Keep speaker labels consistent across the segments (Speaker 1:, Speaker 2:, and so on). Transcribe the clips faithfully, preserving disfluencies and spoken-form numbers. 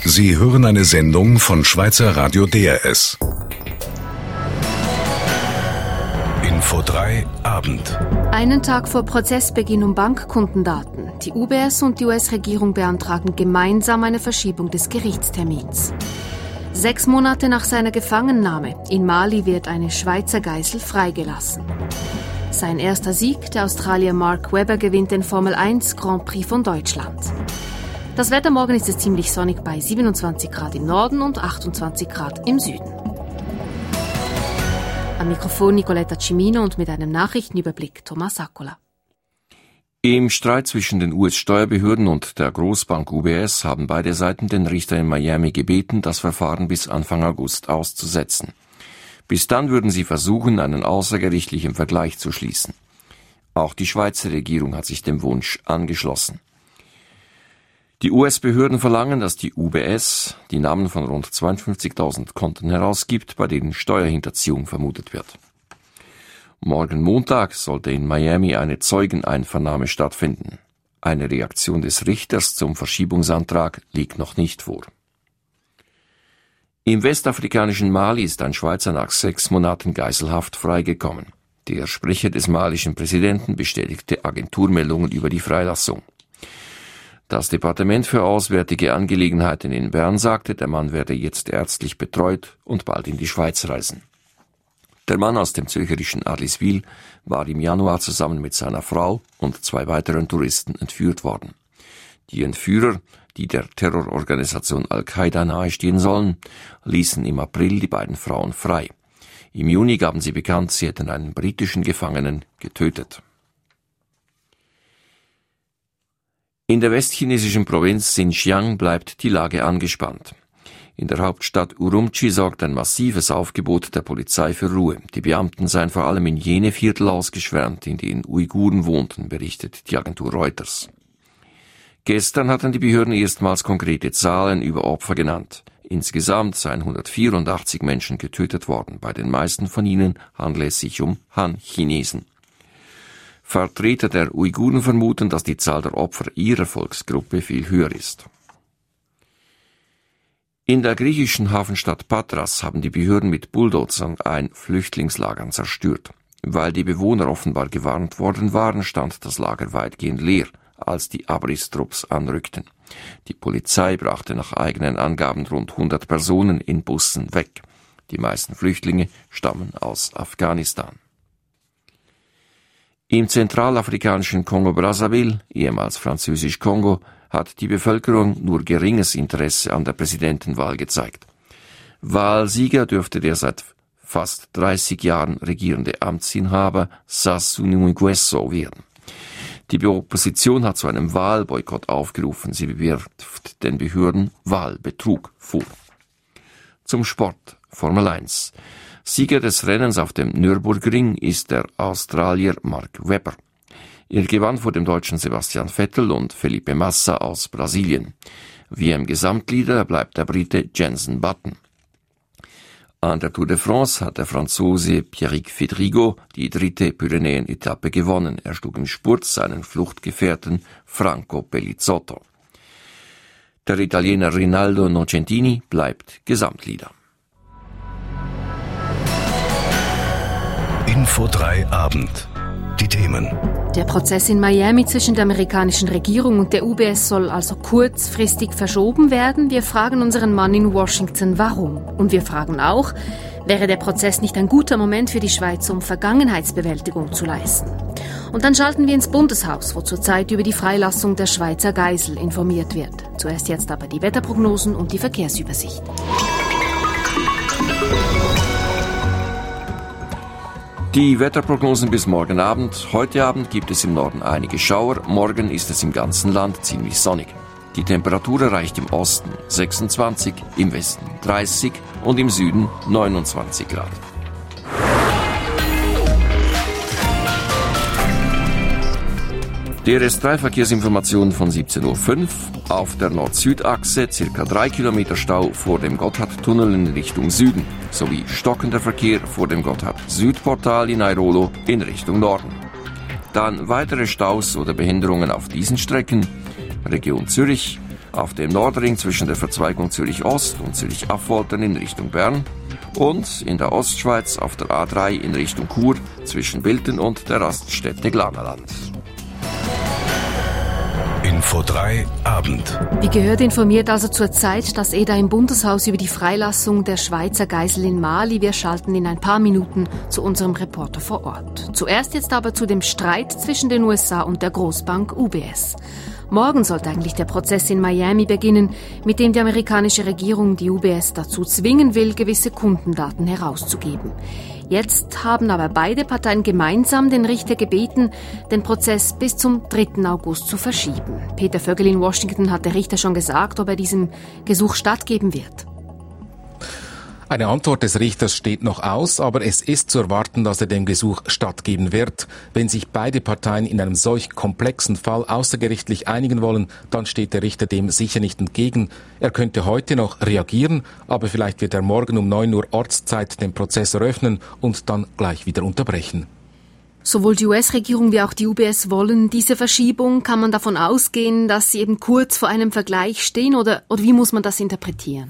Speaker 1: Sie hören eine Sendung von Schweizer Radio D R S. Info drei Abend.
Speaker 2: Einen Tag vor Prozessbeginn um Bankkundendaten. Die U B S und die U S-Regierung beantragen gemeinsam eine Verschiebung des Gerichtstermins. Sechs Monate nach seiner Gefangennahme in Mali wird eine Schweizer Geisel freigelassen. Sein erster Sieg, der Australier Mark Webber, gewinnt den Formel eins Grand Prix von Deutschland. Das Wetter morgen ist es ziemlich sonnig bei siebenundzwanzig Grad im Norden und achtundzwanzig Grad im Süden. Am Mikrofon Nicoletta Cimino und mit einem Nachrichtenüberblick Thomas Saccola.
Speaker 3: Im Streit zwischen den U S-Steuerbehörden und der Großbank U B S haben beide Seiten den Richter in Miami gebeten, das Verfahren bis Anfang August auszusetzen. Bis dann würden sie versuchen, einen außergerichtlichen Vergleich zu schließen. Auch die Schweizer Regierung hat sich dem Wunsch angeschlossen. Die U S-Behörden verlangen, dass die U B S die Namen von rund zweiundfünfzigtausend Konten herausgibt, bei denen Steuerhinterziehung vermutet wird. Morgen Montag sollte in Miami eine Zeugeneinvernahme stattfinden. Eine Reaktion des Richters zum Verschiebungsantrag liegt noch nicht vor. Im westafrikanischen Mali ist ein Schweizer nach sechs Monaten Geiselhaft freigekommen. Der Sprecher des malischen Präsidenten bestätigte Agenturmeldungen über die Freilassung. Das Departement für Auswärtige Angelegenheiten in Bern sagte, der Mann werde jetzt ärztlich betreut und bald in die Schweiz reisen. Der Mann aus dem zürcherischen Adliswil war im Januar zusammen mit seiner Frau und zwei weiteren Touristen entführt worden. Die Entführer, die der Terrororganisation Al-Qaida nahestehen sollen, ließen im April die beiden Frauen frei. Im Juni gaben sie bekannt, sie hätten einen britischen Gefangenen getötet. In der westchinesischen Provinz Xinjiang bleibt die Lage angespannt. In der Hauptstadt Urumqi sorgt ein massives Aufgebot der Polizei für Ruhe. Die Beamten seien vor allem in jene Viertel ausgeschwärmt, in denen Uiguren wohnten, berichtet die Agentur Reuters. Gestern hatten die Behörden erstmals konkrete Zahlen über Opfer genannt. Insgesamt seien hundertvierundachtzig Menschen getötet worden. Bei den meisten von ihnen handle es sich um Han-Chinesen. Vertreter der Uiguren vermuten, dass die Zahl der Opfer ihrer Volksgruppe viel höher ist. In der griechischen Hafenstadt Patras haben die Behörden mit Bulldozern ein Flüchtlingslager zerstört. Weil die Bewohner offenbar gewarnt worden waren, stand das Lager weitgehend leer, als die Abrisstrupps anrückten. Die Polizei brachte nach eigenen Angaben rund hundert Personen in Bussen weg. Die meisten Flüchtlinge stammen aus Afghanistan. Im zentralafrikanischen Kongo-Brazzaville, ehemals französisch Kongo, hat die Bevölkerung nur geringes Interesse an der Präsidentenwahl gezeigt. Wahlsieger dürfte der seit fast dreißig Jahren regierende Amtsinhaber Sassou Nguesso werden. Die Opposition hat zu einem Wahlboykott aufgerufen. Sie wirft den Behörden Wahlbetrug vor. Zum Sport, Formel eins. Sieger des Rennens auf dem Nürburgring ist der Australier Mark Webber. Er gewann vor dem Deutschen Sebastian Vettel und Felipe Massa aus Brasilien. W M-Gesamtleader bleibt der Brite Jenson Button. An der Tour de France hat der Franzose Pierrick Fedrigo die dritte Pyrenäen-Etappe gewonnen. Er schlug im Spurt seinen Fluchtgefährten Franco Pellizzotto. Der Italiener Rinaldo Nocentini bleibt Gesamtleader.
Speaker 1: Info drei Abend. Die Themen.
Speaker 2: Der Prozess in Miami zwischen der amerikanischen Regierung und der U B S soll also kurzfristig verschoben werden. Wir fragen unseren Mann in Washington, warum. Und wir fragen auch, wäre der Prozess nicht ein guter Moment für die Schweiz, um Vergangenheitsbewältigung zu leisten? Und dann schalten wir ins Bundeshaus, wo zurzeit über die Freilassung der Schweizer Geisel informiert wird. Zuerst jetzt aber die Wetterprognosen und die Verkehrsübersicht.
Speaker 3: Die Wetterprognosen bis morgen Abend. Heute Abend gibt es im Norden einige Schauer. Morgen ist es im ganzen Land ziemlich sonnig. Die Temperatur erreicht im Osten sechsundzwanzig, im Westen dreißig und im Süden neunundzwanzig Grad. D R S drei Verkehrsinformationen von siebzehn Uhr fünf. Auf der Nord-Süd-Achse circa drei Kilometer Stau vor dem Gotthardtunnel in Richtung Süden, sowie stockender Verkehr vor dem Gotthard-Südportal in Airolo in Richtung Norden. Dann weitere Staus oder Behinderungen auf diesen Strecken: Region Zürich, auf dem Nordring zwischen der Verzweigung Zürich-Ost und Zürich-Affoltern in Richtung Bern und in der Ostschweiz auf der A drei in Richtung Chur zwischen Bilten und der Raststätte Glanerland.
Speaker 1: Info drei Abend.
Speaker 2: Wie gehört, informiert also zurzeit das E D A im Bundeshaus über die Freilassung der Schweizer Geisel in Mali. Wir schalten in ein paar Minuten zu unserem Reporter vor Ort. Zuerst jetzt aber zu dem Streit zwischen den U S A und der Großbank U B S. Morgen sollte eigentlich der Prozess in Miami beginnen, mit dem die amerikanische Regierung die U B S dazu zwingen will, gewisse Kundendaten herauszugeben. Jetzt haben aber beide Parteien gemeinsam den Richter gebeten, den Prozess bis zum dritten August zu verschieben. Peter Vögel in Washington hat der Richter schon gesagt, ob er diesem Gesuch stattgeben wird.
Speaker 4: Eine Antwort des Richters steht noch aus, aber es ist zu erwarten, dass er dem Gesuch stattgeben wird. Wenn sich beide Parteien in einem solch komplexen Fall außergerichtlich einigen wollen, dann steht der Richter dem sicher nicht entgegen. Er könnte heute noch reagieren, aber vielleicht wird er morgen um neun Uhr Ortszeit den Prozess eröffnen und dann gleich wieder unterbrechen.
Speaker 2: Sowohl die U S-Regierung wie auch die U B S wollen diese Verschiebung. Kann man davon ausgehen, dass sie eben kurz vor einem Vergleich stehen, oder, oder wie muss man das interpretieren?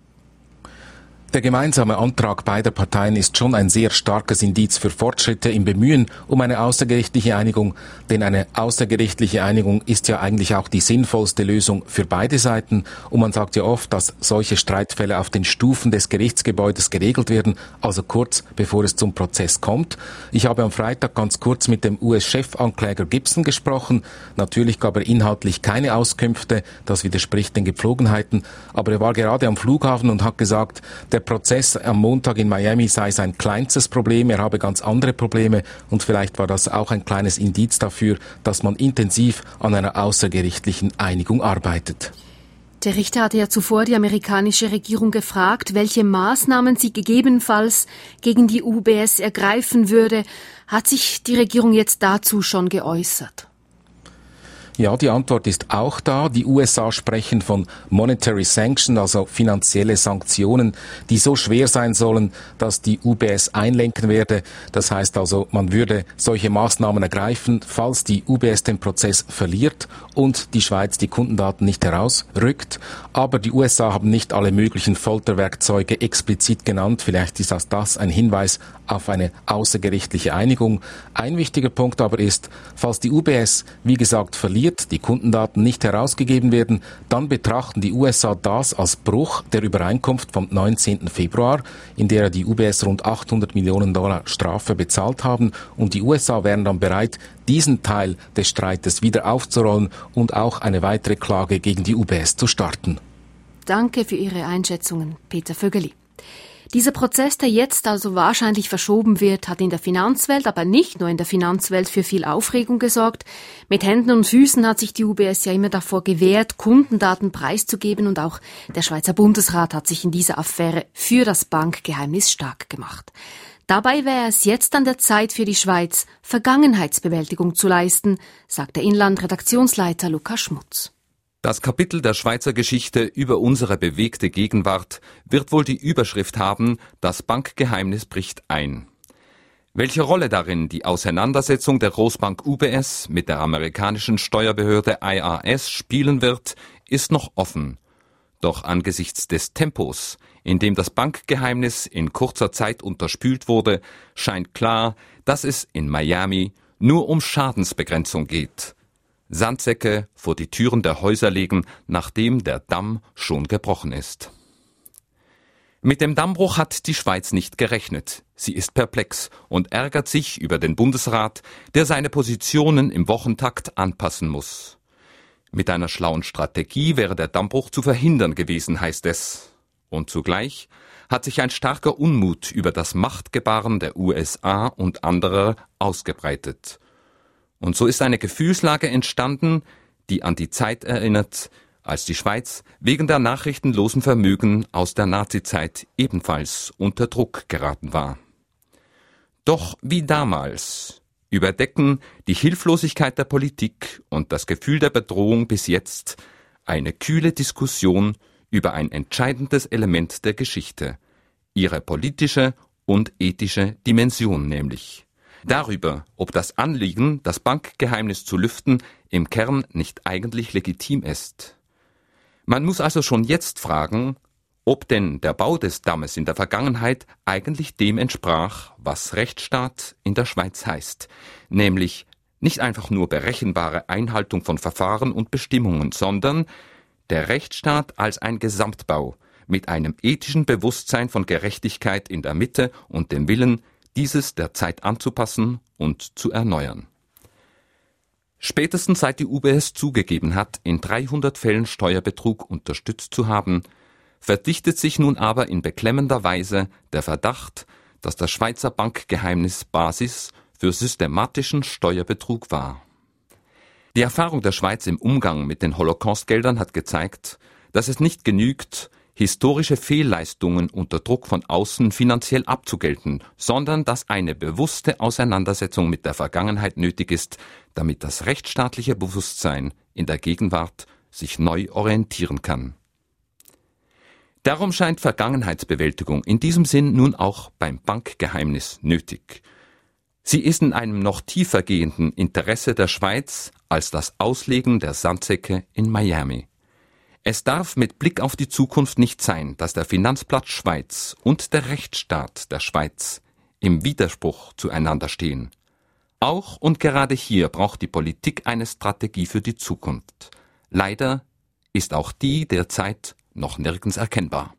Speaker 4: Der gemeinsame Antrag beider Parteien ist schon ein sehr starkes Indiz für Fortschritte im Bemühen um eine außergerichtliche Einigung, denn eine außergerichtliche Einigung ist ja eigentlich auch die sinnvollste Lösung für beide Seiten, und man sagt ja oft, dass solche Streitfälle auf den Stufen des Gerichtsgebäudes geregelt werden, also kurz bevor es zum Prozess kommt. Ich habe am Freitag ganz kurz mit dem U S-Chefankläger Gibson gesprochen. Natürlich gab er inhaltlich keine Auskünfte, das widerspricht den Gepflogenheiten, aber er war gerade am Flughafen und hat gesagt, der Der Prozess am Montag in Miami sei sein kleinstes Problem, er habe ganz andere Probleme, und vielleicht war das auch ein kleines Indiz dafür, dass man intensiv an einer außergerichtlichen Einigung arbeitet.
Speaker 2: Der Richter hatte ja zuvor die amerikanische Regierung gefragt, welche Maßnahmen sie gegebenenfalls gegen die U B S ergreifen würde. Hat sich die Regierung jetzt dazu schon geäußert?
Speaker 4: Ja, die Antwort ist auch da. Die U S A sprechen von Monetary Sanction, also finanzielle Sanktionen, die so schwer sein sollen, dass die U B S einlenken werde. Das heißt also, man würde solche Maßnahmen ergreifen, falls die U B S den Prozess verliert und die Schweiz die Kundendaten nicht herausrückt. Aber die U S A haben nicht alle möglichen Folterwerkzeuge explizit genannt. Vielleicht ist auch das ein Hinweis auf eine außergerichtliche Einigung. Ein wichtiger Punkt aber ist, falls die U B S, wie gesagt, verliert, die Kundendaten nicht herausgegeben werden, dann betrachten die U S A das als Bruch der Übereinkunft vom neunzehnten Februar, in der die U B S rund achthundert Millionen Dollar Strafe bezahlt haben, und die U S A wären dann bereit, diesen Teil des Streites wieder aufzurollen und auch eine weitere Klage gegen die U B S zu starten.
Speaker 2: Danke für Ihre Einschätzungen, Peter Vögeli. Dieser Prozess, der jetzt also wahrscheinlich verschoben wird, hat in der Finanzwelt, aber nicht nur in der Finanzwelt, für viel Aufregung gesorgt. Mit Händen und Füßen hat sich die U B S ja immer davor gewehrt, Kundendaten preiszugeben, und auch der Schweizer Bundesrat hat sich in dieser Affäre für das Bankgeheimnis stark gemacht. Dabei wäre es jetzt an der Zeit für die Schweiz, Vergangenheitsbewältigung zu leisten, sagt der Inland-Redaktionsleiter Lukas Schmutz.
Speaker 5: Das Kapitel der Schweizer Geschichte über unsere bewegte Gegenwart wird wohl die Überschrift haben: Das Bankgeheimnis bricht ein. Welche Rolle darin die Auseinandersetzung der Großbank U B S mit der amerikanischen Steuerbehörde I R S spielen wird, ist noch offen. Doch angesichts des Tempos, in dem das Bankgeheimnis in kurzer Zeit unterspült wurde, scheint klar, dass es in Miami nur um Schadensbegrenzung geht. Sandsäcke vor die Türen der Häuser legen, nachdem der Damm schon gebrochen ist. Mit dem Dammbruch hat die Schweiz nicht gerechnet. Sie ist perplex und ärgert sich über den Bundesrat, der seine Positionen im Wochentakt anpassen muss. Mit einer schlauen Strategie wäre der Dammbruch zu verhindern gewesen, heißt es. Und zugleich hat sich ein starker Unmut über das Machtgebaren der U S A und anderer ausgebreitet. Und so ist eine Gefühlslage entstanden, die an die Zeit erinnert, als die Schweiz wegen der nachrichtenlosen Vermögen aus der Nazizeit ebenfalls unter Druck geraten war. Doch wie damals überdecken die Hilflosigkeit der Politik und das Gefühl der Bedrohung bis jetzt eine kühle Diskussion über ein entscheidendes Element der Geschichte, ihre politische und ethische Dimension nämlich. Darüber, ob das Anliegen, das Bankgeheimnis zu lüften, im Kern nicht eigentlich legitim ist. Man muss also schon jetzt fragen, ob denn der Bau des Dammes in der Vergangenheit eigentlich dem entsprach, was Rechtsstaat in der Schweiz heißt, nämlich nicht einfach nur berechenbare Einhaltung von Verfahren und Bestimmungen, sondern der Rechtsstaat als ein Gesamtbau mit einem ethischen Bewusstsein von Gerechtigkeit in der Mitte und dem Willen, dieses der Zeit anzupassen und zu erneuern. Spätestens seit die U B S zugegeben hat, in dreihundert Fällen Steuerbetrug unterstützt zu haben, verdichtet sich nun aber in beklemmender Weise der Verdacht, dass das Schweizer Bankgeheimnis Basis für systematischen Steuerbetrug war. Die Erfahrung der Schweiz im Umgang mit den Holocaust-Geldern hat gezeigt, dass es nicht genügt, historische Fehlleistungen unter Druck von außen finanziell abzugelten, sondern dass eine bewusste Auseinandersetzung mit der Vergangenheit nötig ist, damit das rechtsstaatliche Bewusstsein in der Gegenwart sich neu orientieren kann. Darum scheint Vergangenheitsbewältigung in diesem Sinn nun auch beim Bankgeheimnis nötig. Sie ist in einem noch tiefer gehenden Interesse der Schweiz als das Auslegen der Sandsäcke in Miami. Es darf mit Blick auf die Zukunft nicht sein, dass der Finanzplatz Schweiz und der Rechtsstaat der Schweiz im Widerspruch zueinander stehen. Auch und gerade hier braucht die Politik eine Strategie für die Zukunft. Leider ist auch die derzeit noch nirgends erkennbar.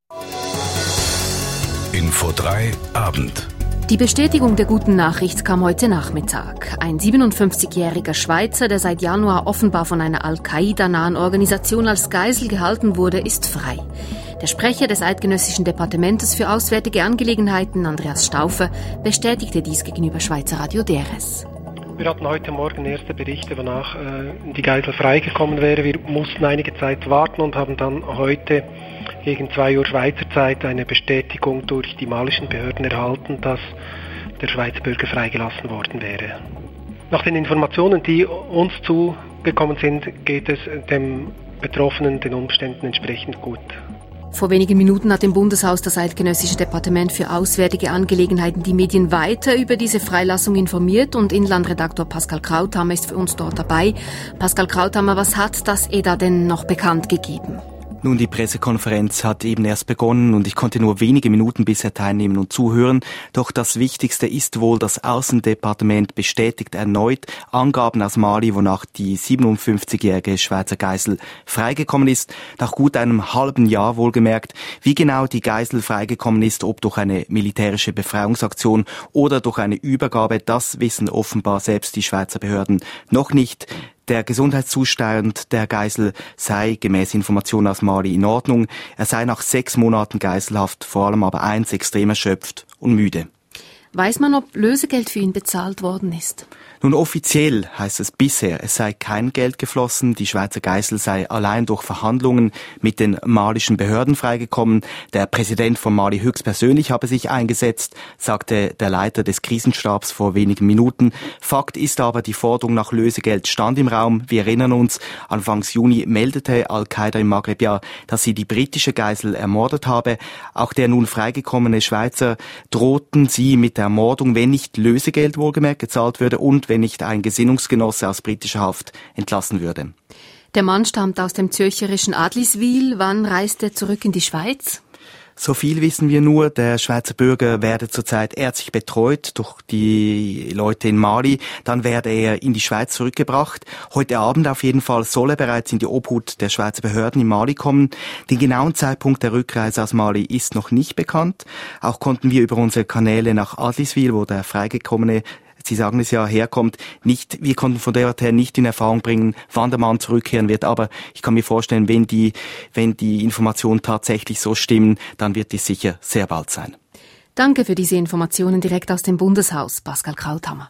Speaker 1: Info drei Abend.
Speaker 2: Die Bestätigung der guten Nachricht kam heute Nachmittag. Ein siebenundfünfzigjähriger Schweizer, der seit Januar offenbar von einer Al-Qaida-nahen Organisation als Geisel gehalten wurde, ist frei. Der Sprecher des Eidgenössischen Departements für Auswärtige Angelegenheiten, Andreas Stauffer, bestätigte dies gegenüber Schweizer Radio D R S.
Speaker 6: Wir hatten heute Morgen erste Berichte, wonach äh, die Geisel freigekommen wäre. Wir mussten einige Zeit warten und haben dann heute gegen zwei Uhr Schweizer Zeit eine Bestätigung durch die malischen Behörden erhalten, dass der Schweizer Bürger freigelassen worden wäre. Nach den Informationen, die uns zugekommen sind, geht es dem Betroffenen den Umständen entsprechend gut.
Speaker 2: Vor wenigen Minuten hat im Bundeshaus das Eidgenössische Departement für Auswärtige Angelegenheiten die Medien weiter über diese Freilassung informiert und Inlandredaktor Pascal Krauthammer ist für uns dort dabei. Pascal Krauthammer, was hat das E D A denn noch bekannt gegeben?
Speaker 7: Nun, die Pressekonferenz hat eben erst begonnen und ich konnte nur wenige Minuten bisher teilnehmen und zuhören. Doch das Wichtigste ist wohl, das Außendepartement bestätigt erneut Angaben aus Mali, wonach die siebenundfünfzigjährige Schweizer Geisel freigekommen ist. Nach gut einem halben Jahr wohlgemerkt. Wie genau die Geisel freigekommen ist, ob durch eine militärische Befreiungsaktion oder durch eine Übergabe, das wissen offenbar selbst die Schweizer Behörden noch nicht. Der Gesundheitszustand der Geisel sei gemäß Informationen aus Mali in Ordnung. Er sei nach sechs Monaten Geiselhaft vor allem aber eins extrem erschöpft und müde.
Speaker 2: Weiß man, ob Lösegeld für ihn bezahlt worden ist?
Speaker 7: Nun, offiziell heißt es bisher, es sei kein Geld geflossen. Die Schweizer Geisel sei allein durch Verhandlungen mit den malischen Behörden freigekommen. Der Präsident von Mali höchstpersönlich habe sich eingesetzt, sagte der Leiter des Krisenstabs vor wenigen Minuten. Fakt ist aber, die Forderung nach Lösegeld stand im Raum. Wir erinnern uns, Anfangs Juni meldete Al-Qaida im Maghreb ja, dass sie die britische Geisel ermordet habe. Auch der nun freigekommene Schweizer drohten sie mit der Ermordung, wenn nicht Lösegeld wohlgemerkt gezahlt würde und wenn nicht ein Gesinnungsgenosse aus britischer Haft entlassen würde.
Speaker 2: Der Mann stammt aus dem zürcherischen Adliswil. Wann reist er zurück in die Schweiz?
Speaker 7: So viel wissen wir nur, der Schweizer Bürger werde zurzeit ärztlich betreut durch die Leute in Mali. Dann werde er in die Schweiz zurückgebracht. Heute Abend auf jeden Fall soll er bereits in die Obhut der Schweizer Behörden in Mali kommen. Den genauen Zeitpunkt der Rückreise aus Mali ist noch nicht bekannt. Auch konnten wir über unsere Kanäle nach Adliswil, wo der Freigekommene, Sie sagen es ja, herkommt, nicht, wir konnten von dort her nicht in Erfahrung bringen, wann der Mann zurückkehren wird. Aber ich kann mir vorstellen, wenn die, wenn die Informationen tatsächlich so stimmen, dann wird es sicher sehr bald sein.
Speaker 2: Danke für diese Informationen direkt aus dem Bundeshaus, Pascal Krauthammer.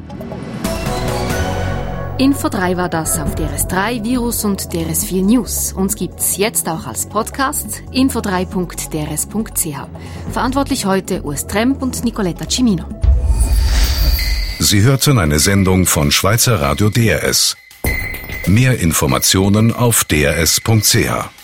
Speaker 2: Info drei war das auf D R S drei, Virus und D R S vier News. Uns gibt's jetzt auch als Podcast info drei punkt d r s punkt c h. Verantwortlich heute Urs Tremp und Nicoletta Cimino.
Speaker 1: Sie hörten eine Sendung von Schweizer Radio D R S. Mehr Informationen auf d r s punkt c h.